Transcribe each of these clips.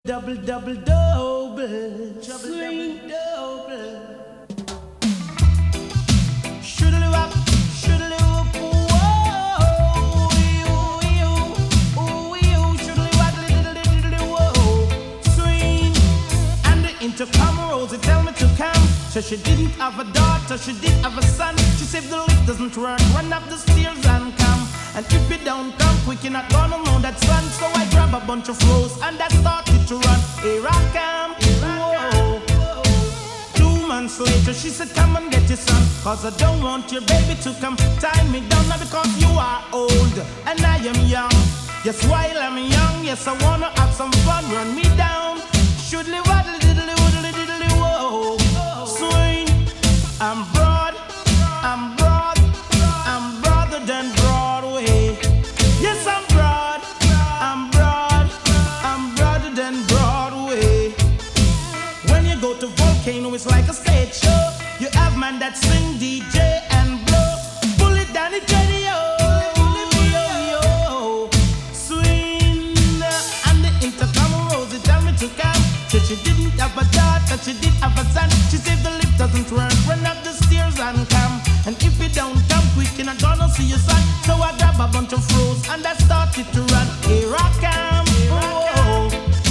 Double, double, double, swing, double. Shoodly wop, shoodly whoop, whoa, shoodly wop, diddly whoa, swing. And the intercom Rosie tell me to come. So she didn't have a daughter, she did have a son. She said the lift doesn't work, run up the stairs and come. And if you don't come quick, you're not gonna know that son. So I grab a bunch of flows and I started to run. Here I come, whoa. 2 months later, she said, come and get your son. Cause I don't want your baby to come tie me down. Not because you are old and I am young. Yes, while I'm young, yes, I wanna have some fun. Run me down. Shoodly waddly diddly woodly diddly whoa. Swing, I'm broad, I'm broad, I'm broader than Broadway. Yes, I'm broad, I'm broad, I'm broader than Broadway. When you go to Volcano, it's like a stage show. You have man that sing, DJ and blow. Pull it down, it's ready, yo. Swing, and the intercom Rosie tell me to come. Said she didn't have a daughter, she did have a son. She said the lift doesn't work, run up the stairs and come. And if you don't come quick, you're not gonna see your son. So I grab a bunch of froze and I started to run. Here I come, whoa.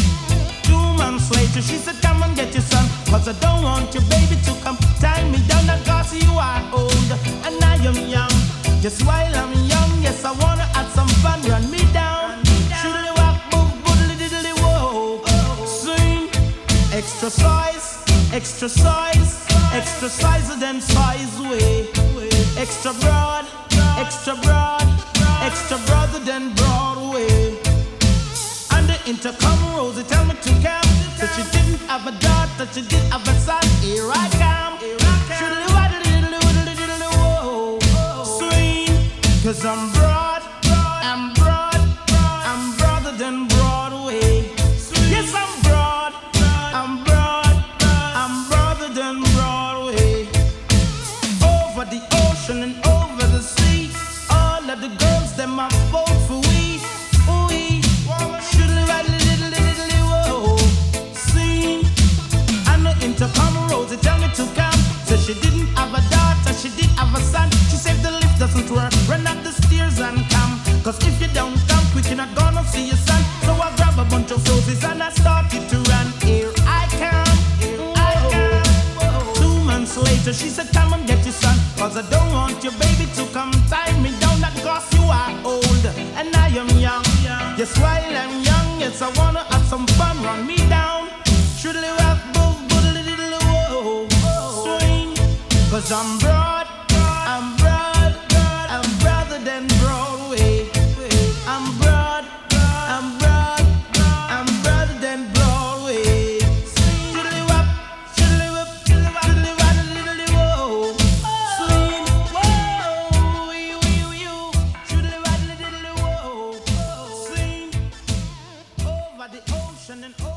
2 months later, she said, come and get your son. Cause I don't want your baby to come tie me down. Cause you are old and I am young. Just while I'm young, yes, I wanna have some fun. Run me down. Shoodly wop, boop, boodly diddly whoa. Swing, extra size, extra size. Extra size than size way. Extra broad, extra broad, extra broader than Broadway. And the intercom Rosie tell me to come. So she didn't have a daughter, she did have a son. Here I come. Shoodly waddly diddly woodly diddly whoa. Swing, cause I'm broad, I'm broad, I'm broader than Broadway. Yes, I'm broad, I'm broad, I'm broader than Broadway. Over the ocean and over the sea, all of the girls them are vote for we. Ooh-wee, shoodly waddly diddly diddly whoa. Sing, and the intercom Rosie tell me to come. So she didn't have a daughter, she did have a son. She said the lift doesn't work, run up the stairs and come. Cause if you don't come quick, you're not gonna see your son. So I grab a bunch of roses and I started to run. Here I come, I come. 2 months later, she said, come and get your son. Cause I don't want your baby to come tie me down. Not cause you are old and I am young. Yes, while I'm young, yes, I wanna have some fun. Run me down. Shoodly wop, boop, boodly diddly whoa. Swing, cause I'm broad, I'm broad, I'm broader than Broadway. I'm broad, I'm broad, I'm broader than Broadway. Shoodly wop, shoodly whoop, shoodly wop, shoodly wop, diddly whoa. Swing, whoa, you, shoodly wop, diddly whoa. Swing, over the ocean and over